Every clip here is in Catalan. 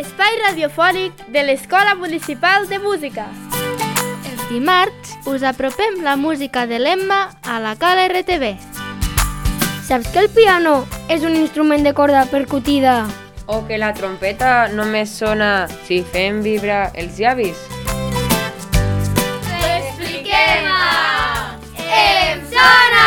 l'espai radiofònic de l'Escola Municipal de Música. Els dimarts us apropem la música de l'Emma a la Cala RTV. Saps que el piano és un instrument de corda percutida? O que la trompeta només sona si fem vibrar els llavis? T'ho expliquem a Em Sona!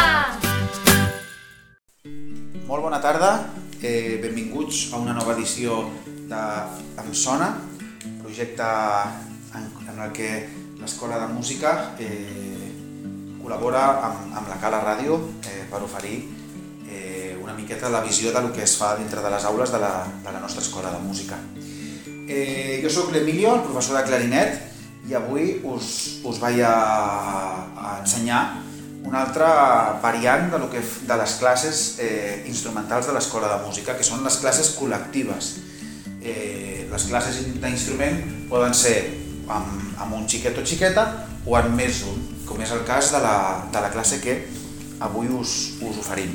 Molt bona tarda, benvinguts a una nova edició de Em Sona, projecte en el que l'Escola de Música col·labora amb la Cala Ràdio per oferir una miqueta la visió del que es fa dintre de les aules de la nostra Escola de Música. Jo soc l'Emilio, el professor de clarinet, i avui us vaig a ensenyar una altra variant de les classes instrumentals de l'Escola de Música, que són les classes col·lectives. Les classes d'instrument poden ser amb un xiquet o xiqueta o amb més d'un, com és el cas de la classe que avui us oferim.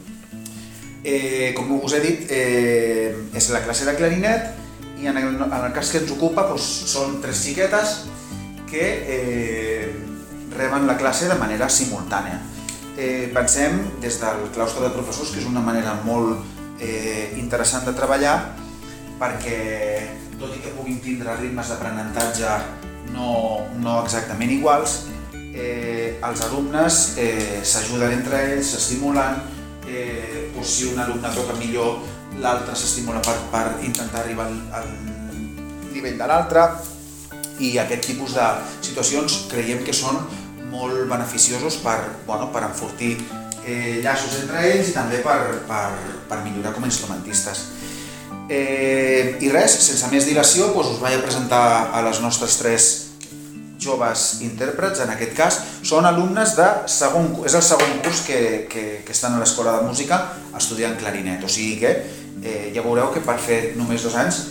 Com us he dit, és la classe de clarinet i en el cas que ens ocupa són 3 xiquetes que reben la classe de manera simultània. Pensem des del claustre de professors que és una manera molt interessant de treballar perquè, tot i que puguin tindre ritmes d'aprenentatge no exactament iguals, els alumnes s'ajuden entre ells, s'estimulen, si un alumne toca millor, l'altre s'estimula per intentar arribar al nivell de l'altre, i aquest tipus de situacions creiem que són molt beneficiosos per enfortir llaços entre ells i també per millorar com a instrumentistes. I res, sense més dilació, us vaig a presentar a les nostres 3 joves intèrprets. En aquest cas són alumnes de segon curs, és el segon curs que estan a l'Escola de Música estudiant clarinet, o sigui que ja veureu que per fer només 2 anys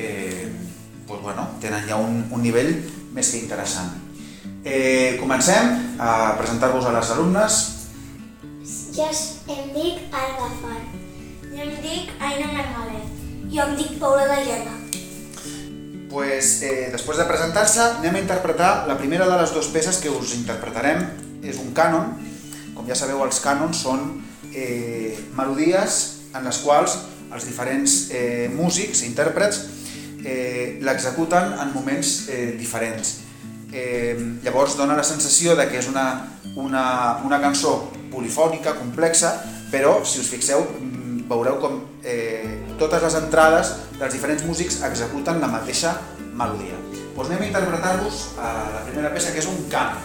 tenen ja un nivell més que interessant. Comencem a presentar-vos a les alumnes. Jo em dic Alba Far. Jo em dic Aina Marmolet. Jo em dic Paula Galleda. Després de presentar-se, anem a interpretar la primera de les 2 peces que us interpretarem. És un cànon. Com ja sabeu, els cànons són melodies en les quals els diferents músics i intèrprets l'executen en moments diferents. Llavors dona la sensació que és una cançó polifònica, complexa, però si us fixeu veureu com totes les entrades dels diferents músics executen la mateixa melodia. Anem a interpretar-vos la primera peça, que és un cànon.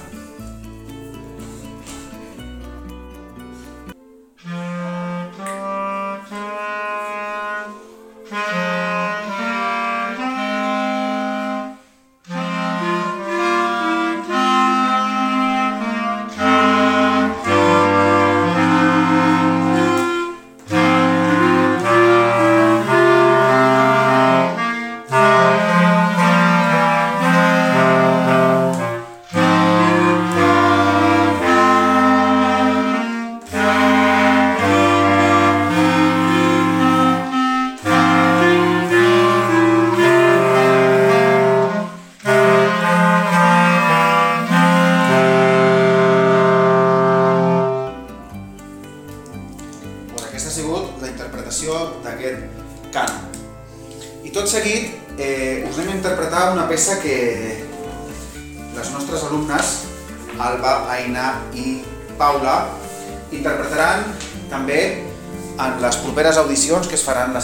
Aquesta ha sigut la interpretació d'aquest cànon. I tot seguit us anem a interpretar una peça que les nostres alumnes, Alba, Aina i Paula, interpretaran també en les properes audicions que es faran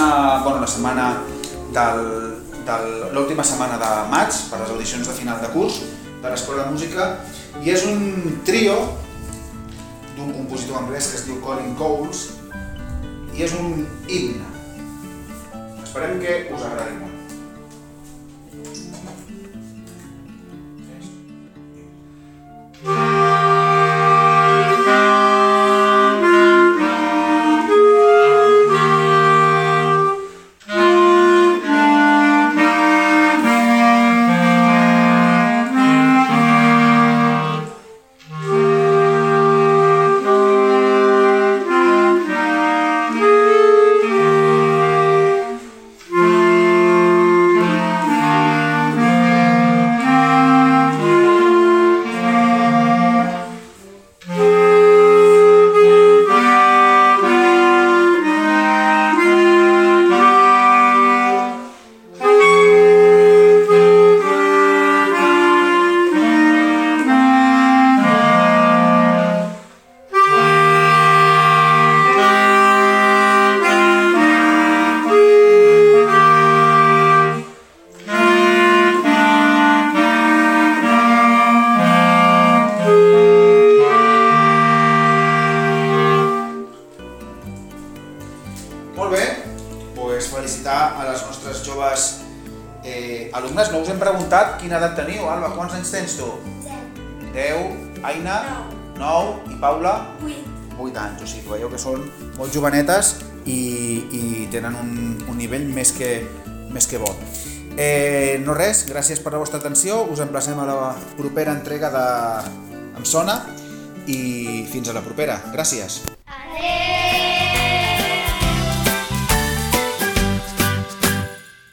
l'última setmana de maig, per les audicions de final de curs de l'Escola de Música, i és un trio d'un compositor anglès que es diu Colin Coles, i és un himne. Esperem que us agradi molt. Molt bé, doncs felicitar a les nostres joves alumnes. No us hem preguntat quina edat teniu. Alba, quants anys tens tu? 10. Aina? 9. I Paula? 8 anys. O sigui, veieu que són molt jovenetes i tenen un nivell més que bo. No res, gràcies per la vostra atenció. Us emplacem a la propera entrega de Em Sona i fins a la propera. Gràcies.